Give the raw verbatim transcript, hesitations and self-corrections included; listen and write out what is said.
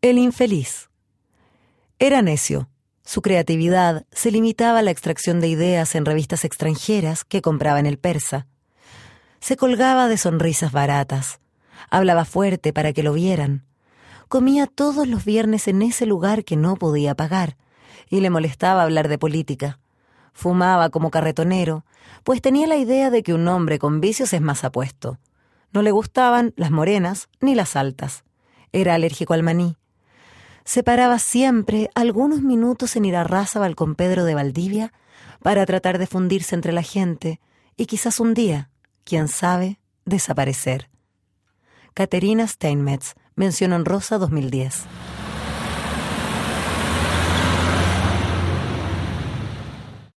El infeliz. Era necio. Su creatividad se limitaba a la extracción de ideas en revistas extranjeras que compraba en el Persa. Se colgaba de sonrisas baratas. Hablaba fuerte para que lo vieran. Comía todos los viernes en ese lugar que no podía pagar, y le molestaba hablar de política. Fumaba como carretonero, pues tenía la idea de que un hombre con vicios es más apuesto. No le gustaban las morenas ni las altas. Era alérgico al maní. Se paraba siempre algunos minutos en Irarrázaval con Pedro de Valdivia para tratar de fundirse entre la gente y quizás un día, quién sabe, desaparecer. Caterina Steinmetz, mención honrosa dos mil diez.